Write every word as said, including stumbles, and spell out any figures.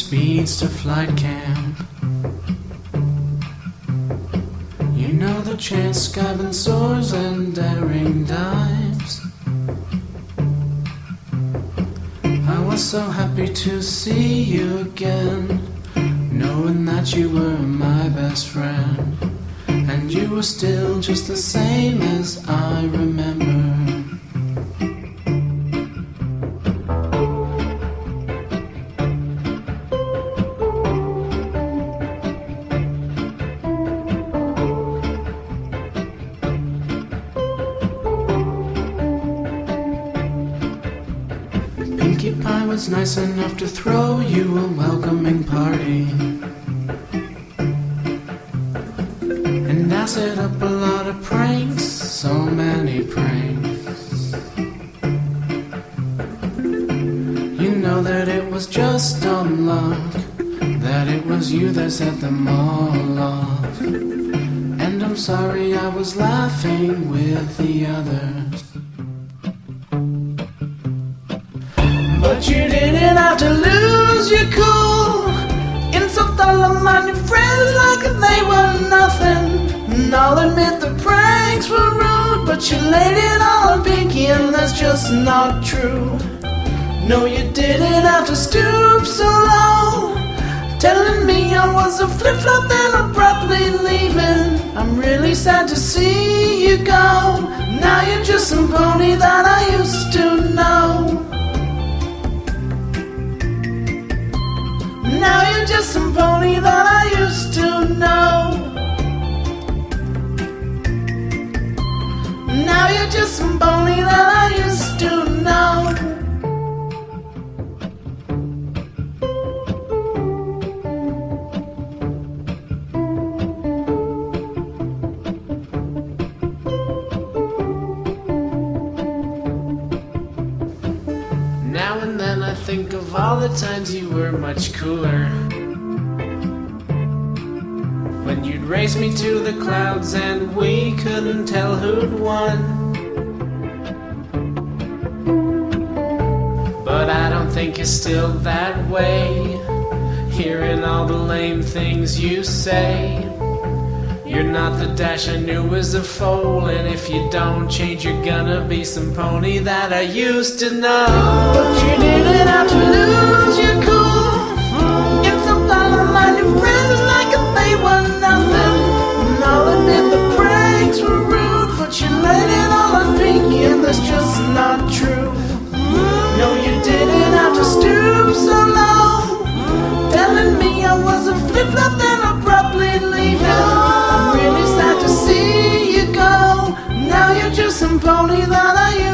speeds to flight camp. You know the chance, skiving soars and daring dives. I was so happy to see you again, knowing that you were my best friend, and you were still just the same as I remember. Pinkie Pie was nice enough to throw you a welcoming party, and I set up a lot of pranks, so many pranks. You know that it was just dumb luck, that it was you that set them all off, and I'm sorry I was laughing with the others. But you didn't have to lose your cool, insult all of my new friends like if they were nothing. And I'll admit the pranks were rude, but you laid it all on Pinkie, and that's just not true. No, you didn't have to stoop so low, telling me I was a flip-flop then abruptly leaving. I'm really sad to see you go. Now you're just some pony that I used to know. Now you're just some pony that I used to know. Now you're just some pony that I used to know. Now and then I think of all the times you were much cooler, when you'd race me to the clouds and we couldn't tell who'd won. But I don't think you're still that way, hearing all the lame things you say. You're not the Dash I knew as a foal, and if you don't change you're gonna be some pony that I used to know. But you didn't have to lose your cool, insult all of my new friends like if they were nothing. And I'll admit the pranks were rude, but you laid it all on Pinkie, and that's just not true. No, you didn't have to stoop so low, telling me I was a flip-flop then abruptly leaving. I'm really sad to see you go. Now you're just some pony that I used